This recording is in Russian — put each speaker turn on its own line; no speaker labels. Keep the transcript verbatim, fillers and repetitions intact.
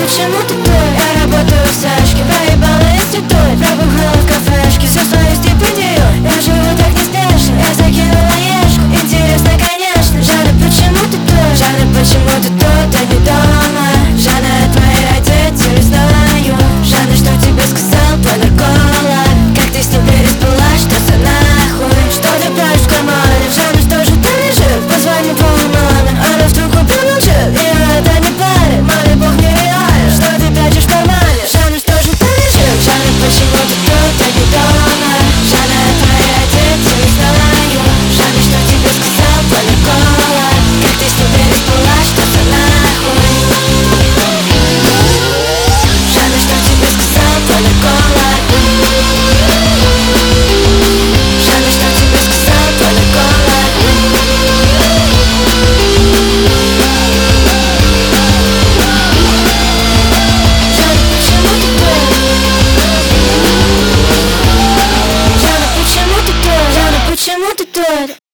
почему ты тут? Я работаю в Сашке, проебала институт, пробухала в кафешке, всю свою стипендию. Я живу так неспешно, я закинула ешку. Интересно, конечно, Жанна, почему ты тут? Жанна, почему ты тут, а не дома? Жанна, твои родители знаю. Жанна, что тебе сказал твой нарколог? Как ты с ним переспала, что за нахуй? Что ты прячешь в кармане? Жанна, что же ты лежишь? Позвони твоей маме, она в трубку промолчит. Ее это не парит, маме бог нереален. Что ты прячешь в кармане? Жанна, что же ты лежишь? Жанна, почему ты тут, а не дома? Жанна, твои родители знаю. Жанна, что тебе сказал твой нарколог? Как ты с ним переспала, что за нахуй? Жанна, что тебе сказал твой нарколог? Жанна, что тебе сказал твой нарколог? Жанна, почему ты тут? Жанна, почему ты тут? Жанна, почему ты тут?